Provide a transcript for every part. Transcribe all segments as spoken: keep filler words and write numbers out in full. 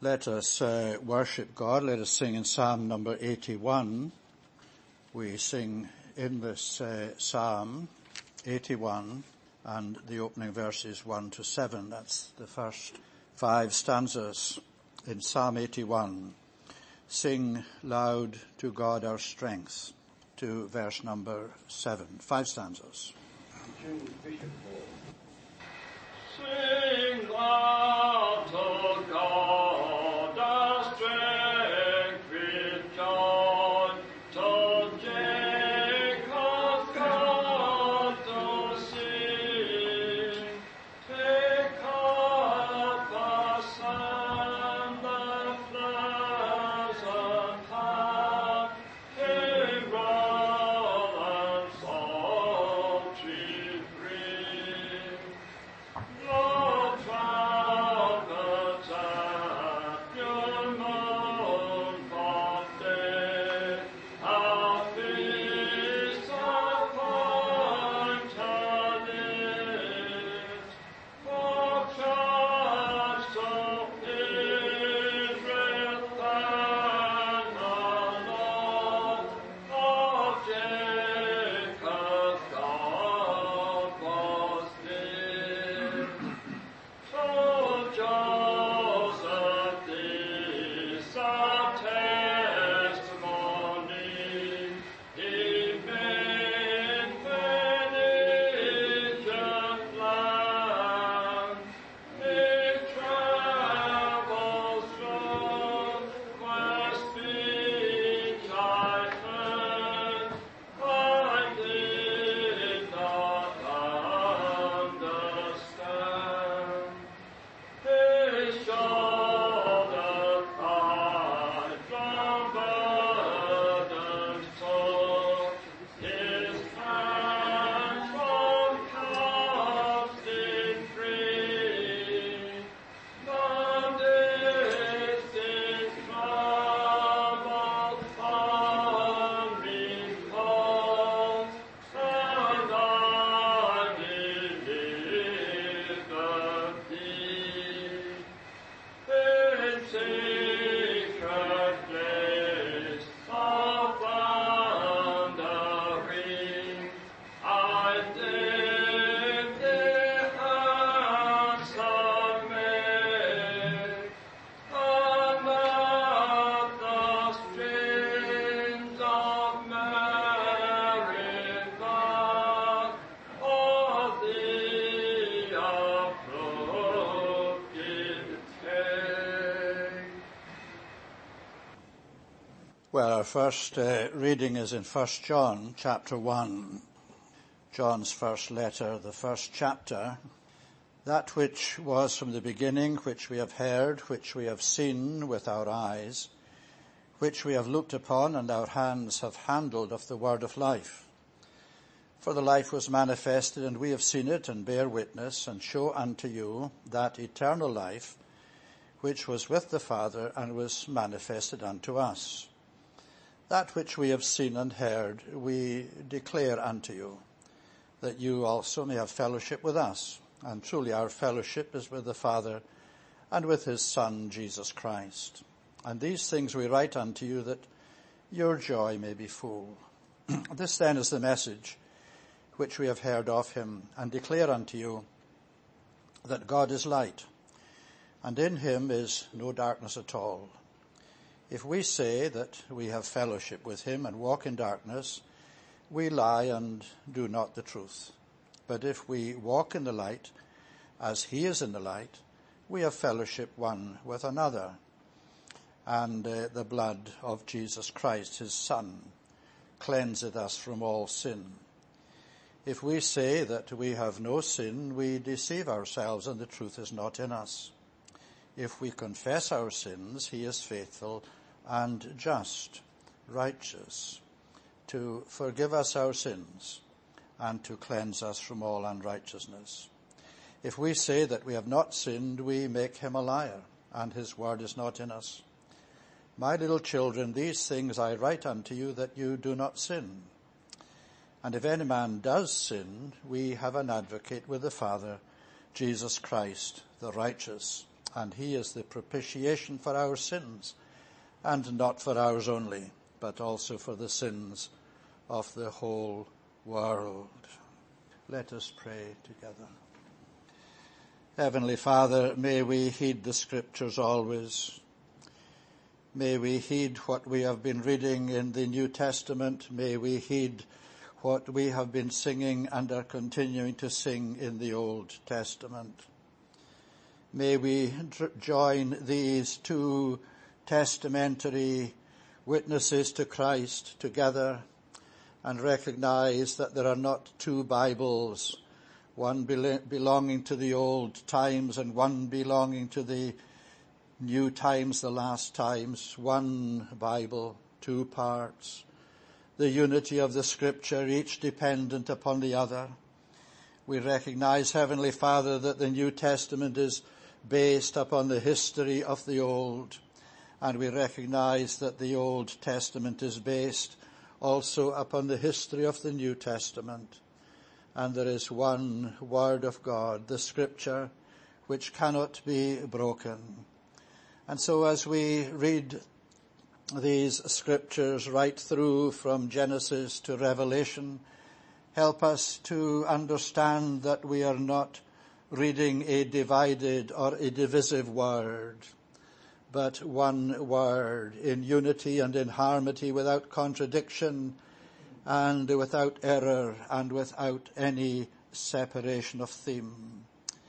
Let us uh, worship God. Let us sing in Psalm number eighty-one. We sing in this uh, Psalm eighty-one and the opening verses one to seven. That's the first five stanzas in Psalm eighty-one. Sing loud to God our strength, to verse number seven. Five stanzas. Sing loud to God our strength with joy, to Jacob's God to sing. Take up a sound of pleasant harp, timbrel and psaltery bring. Lord, trumpets at your month of day, a feast appointed is, for church so Israel and the Lord of Jacob God was near. So Joseph this a testimony, he made Phoenician land, his travels through where speech I heard, I did not understand. His shoulder high from burden sore, his hands from casting free. The distant trouble found me cold, and I delivered thee. In secret place of wandering, I did the handsome maid, and at the streams of Meribah, all the approach did take. Well, our first uh, reading is in First John chapter one. John's first letter, the first chapter. That which was from the beginning, which we have heard, which we have seen with our eyes, which we have looked upon and our hands have handled of the word of life. For the life was manifested, and we have seen it, and bear witness, and show unto you that eternal life, which was with the Father, and was manifested unto us. That which we have seen and heard, we declare unto you, that you also may have fellowship with us. And truly our fellowship is with the Father and with his Son, Jesus Christ. And these things we write unto you, that your joy may be full. This then is the message which we have heard of him, and declare unto you, that God is light, and in him is no darkness at all. If we say that we have fellowship with him and walk in darkness, we lie and do not the truth. But if we walk in the light, as he is in the light, we have fellowship one with another. And uh, the blood of Jesus Christ, his Son, cleanseth us from all sin. If we say that we have no sin, we deceive ourselves, and the truth is not in us. If we confess our sins, he is faithful and just, righteous, to forgive us our sins and to cleanse us from all unrighteousness. If we say that we have not sinned, we make him a liar, and his word is not in us. My little children, these things I write unto you, that you do not sin. And if any man does sin, we have an advocate with the Father, Jesus Christ, the righteous. and he is the propitiation for our sins, and not for ours only, but also for the sins of the whole world. Let us pray together. Heavenly Father, may we heed the Scriptures always. May we heed what we have been reading in the New Testament. May we heed what we have been singing and are continuing to sing in the Old Testament. May we join these two testamentary witnesses to Christ together and recognize that there are not two Bibles, one belonging to the old times and one belonging to the new times, the last times. One Bible, two parts. The unity of the Scripture, each dependent upon the other. We recognize, Heavenly Father, that the New Testament is based upon the history of the Old, and we recognize that the Old Testament is based also upon the history of the New Testament. And there is one Word of God, the Scripture, which cannot be broken. And so as we read these Scriptures right through from Genesis to Revelation, help us to understand that we are not reading a divided or a divisive Word, but one Word in unity and in harmony, without contradiction and without error and without any separation of theme.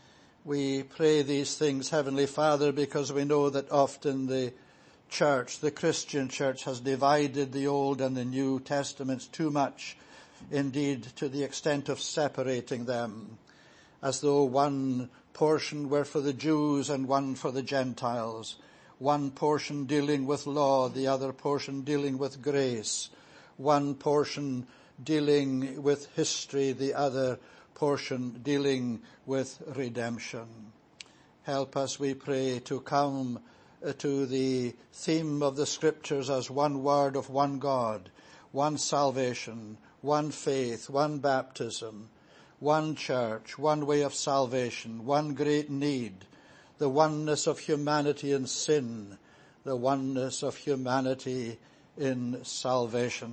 We pray these things, Heavenly Father, because we know that often the church, the Christian church, has divided the Old and the New Testaments too much, indeed to the extent of separating them, as though one portion were for the Jews and one for the Gentiles, one portion dealing with law, the other portion dealing with grace, one portion dealing with history, the other portion dealing with redemption. Help us, we pray, to come to the theme of the Scriptures as one Word of one God, one salvation, one faith, one baptism, one church, one way of salvation, one great need, the oneness of humanity in sin, the oneness of humanity in salvation.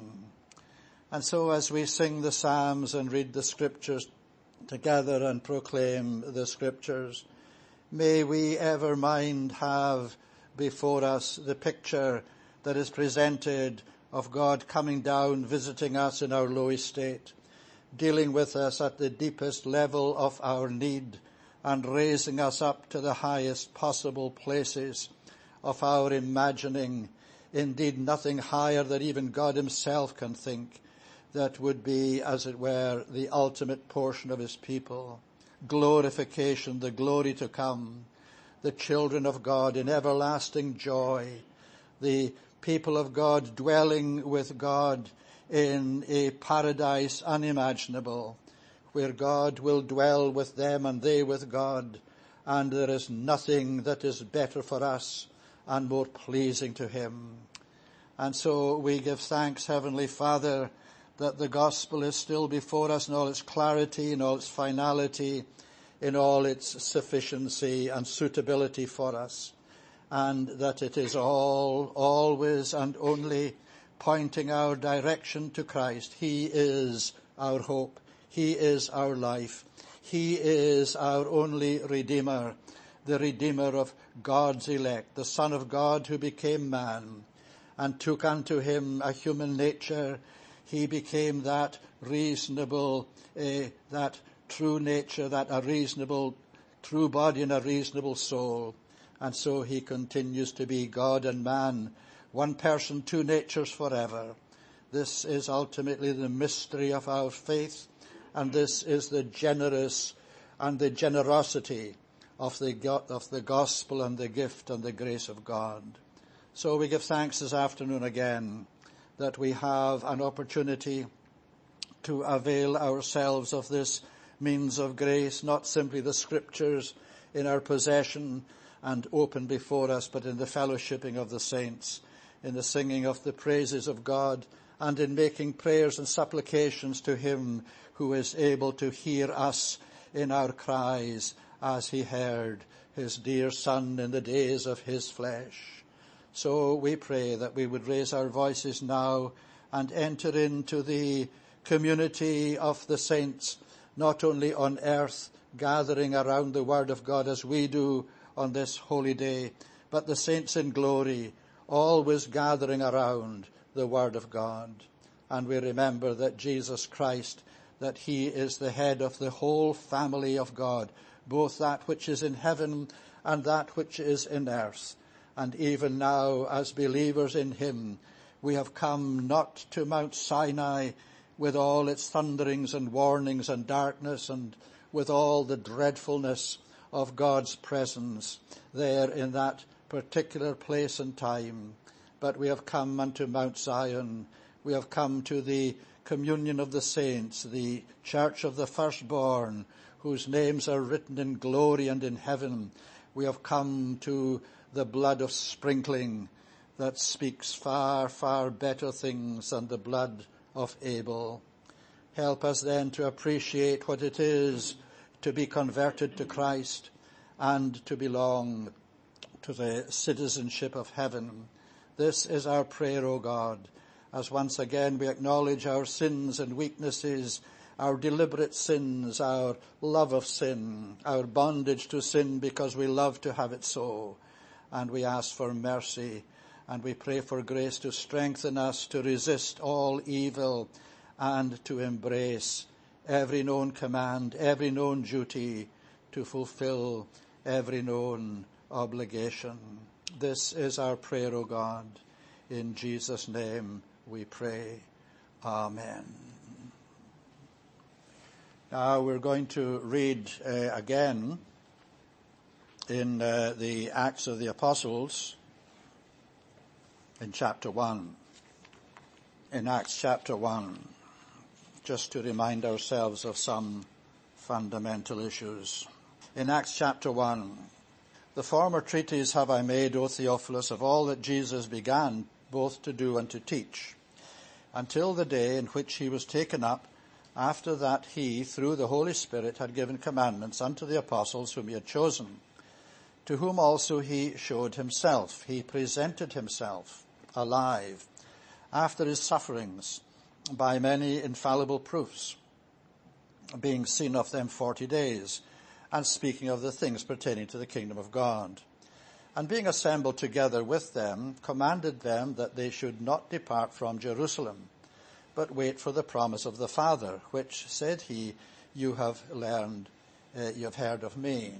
And so as we sing the Psalms and read the Scriptures together and proclaim the Scriptures, may we ever mind have before us the picture that is presented of God coming down, visiting us in our low estate, dealing with us at the deepest level of our need, and raising us up to the highest possible places of our imagining, indeed nothing higher than even God himself can think, that would be, as it were, the ultimate portion of his people. Glorification, the glory to come, the children of God in everlasting joy, the people of God dwelling with God in a paradise unimaginable, where God will dwell with them and they with God, and there is nothing that is better for us and more pleasing to him. And so we give thanks, Heavenly Father, that the gospel is still before us in all its clarity, in all its finality, in all its sufficiency and suitability for us, and that it is all, always and only pointing our direction to Christ. He is our hope. He is our life. He is our only Redeemer, the Redeemer of God's elect, the Son of God who became man and took unto him a human nature. He became that reasonable, uh, that true nature, that a reasonable, true body and a reasonable soul. And so he continues to be God and man, one person, two natures forever. This is ultimately the mystery of our faith, and this is the generous and the generosity of the, of the gospel and the gift and the grace of God. So we give thanks this afternoon again that we have an opportunity to avail ourselves of this means of grace, not simply the Scriptures in our possession and open before us, but in the fellowshipping of the saints, in the singing of the praises of God, and in making prayers and supplications to him who is able to hear us in our cries as he heard his dear Son in the days of his flesh. So we pray that we would raise our voices now and enter into the community of the saints, not only on earth, gathering around the word of God as we do on this holy day, but the saints in glory, always gathering around the word of God. And we remember that Jesus Christ, that he is the head of the whole family of God, both that which is in heaven and that which is in earth. And even now, as believers in him, we have come not to Mount Sinai with all its thunderings and warnings and darkness and with all the dreadfulness of God's presence there in that particular place and time. But we have come unto Mount Zion. We have come to the communion of the saints, the church of the firstborn, whose names are written in glory and in heaven. We have come to the blood of sprinkling that speaks far, far better things than the blood of Abel. Help us then to appreciate what it is to be converted to Christ and to belong to the citizenship of heaven. This is our prayer, O God, as once again we acknowledge our sins and weaknesses, our deliberate sins, our love of sin, our bondage to sin because we love to have it so. And we ask for mercy, and we pray for grace to strengthen us to resist all evil and to embrace every known command, every known duty, to fulfill every known obligation. This is our prayer, O God. In Jesus' name we pray. Amen. Now we're going to read uh, again in uh, the Acts of the Apostles in chapter one. In Acts chapter one, just to remind ourselves of some fundamental issues. In Acts chapter one, the former treatise have I made, O Theophilus, of all that Jesus began both to do and to teach, until the day in which he was taken up, after that he, through the Holy Spirit, had given commandments unto the apostles whom he had chosen, to whom also he showed himself. He presented himself alive after his sufferings by many infallible proofs, being seen of them forty days, and speaking of the things pertaining to the kingdom of God. And being assembled together with them, commanded them that they should not depart from Jerusalem, but wait for the promise of the Father, which, said he, you have learned, uh, you have heard of me.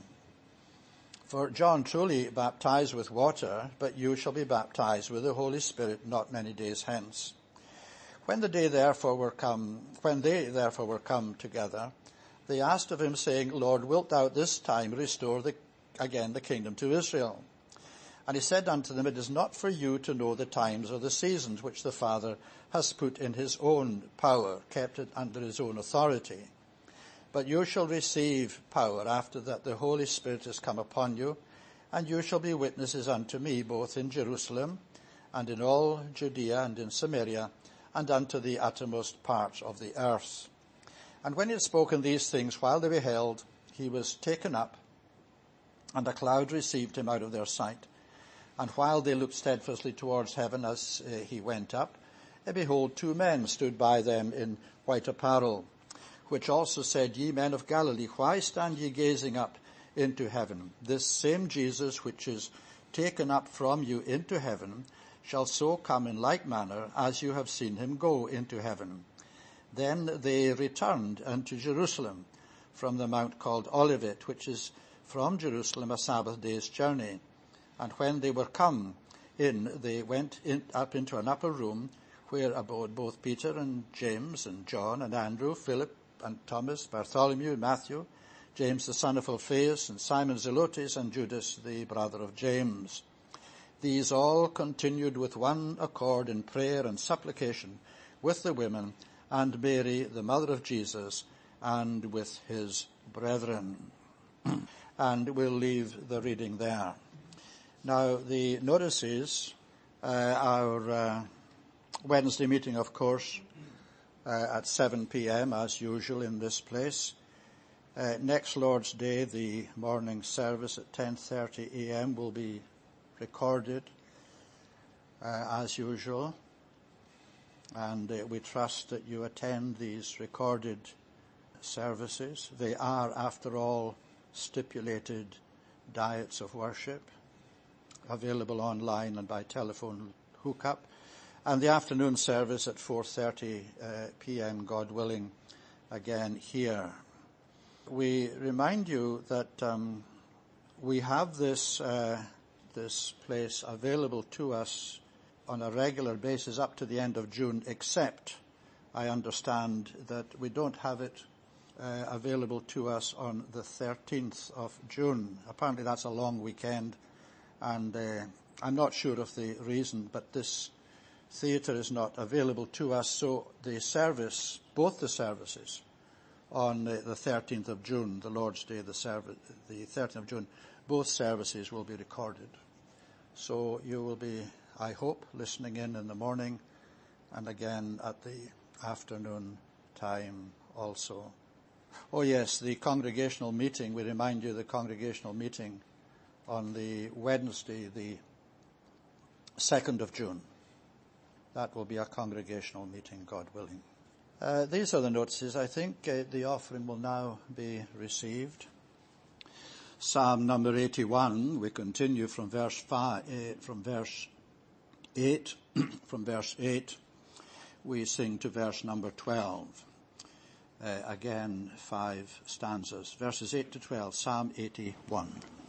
For John truly baptized with water, but you shall be baptized with the Holy Spirit not many days hence. When the day therefore were come, when they therefore were come together, they asked of him, saying, Lord, wilt thou this time restore the, again the kingdom to Israel? And he said unto them, it is not for you to know the times or the seasons which the Father has put in his own power, kept it under his own authority. But you shall receive power after that the Holy Spirit is come upon you, and you shall be witnesses unto me both in Jerusalem and in all Judea and in Samaria and unto the uttermost parts of the earth. And when he had spoken these things while they beheld, he was taken up, and a cloud received him out of their sight. And while they looked steadfastly towards heaven as uh, he went up, and behold, two men stood by them in white apparel, which also said, Ye men of Galilee, why stand ye gazing up into heaven? This same Jesus which is taken up from you into heaven shall so come in like manner as you have seen him go into heaven. Then they returned unto Jerusalem from the mount called Olivet, which is from Jerusalem a Sabbath day's journey. And when they were come in, they went in, up into an upper room where abode both Peter and James and John and Andrew, Philip and Thomas, Bartholomew and Matthew, James the son of Alphaeus and Simon Zelotes and Judas the brother of James. These all continued with one accord in prayer and supplication with the women and Mary, the mother of Jesus, and with his brethren. And we'll leave the reading there. Now, the notices, uh, our uh, Wednesday meeting, of course, uh, at seven p.m. as usual in this place. Uh, next Lord's Day, the morning service at ten thirty a.m. will be recorded uh, as usual. And uh, we trust that you attend these recorded services. They are, after all, stipulated diets of worship, available online and by telephone hookup. And the afternoon service at four thirty uh, p.m., God willing, again here. We remind you that um, we have this uh, this place available to us on a regular basis up to the end of June, except I understand that we don't have it uh, available to us on the thirteenth of June. Apparently that's a long weekend, and uh, I'm not sure of the reason, but this theatre is not available to us, so the service, both the services, on uh, the thirteenth of June, the Lord's Day, the, service, the thirteenth of June, both services will be recorded. So you will be, I hope, listening in in the morning and again at the afternoon time also. Oh yes, the congregational meeting, we remind you the congregational meeting on the Wednesday, the second of June. That will be a congregational meeting, God willing. Uh, these are the notices. I think uh, the offering will now be received. Psalm number eighty-one. We continue from verse five, uh, from verse eight. From verse eight, we sing to verse number twelve. Uh, again, five stanzas. Verses eight to twelve. Psalm eighty-one.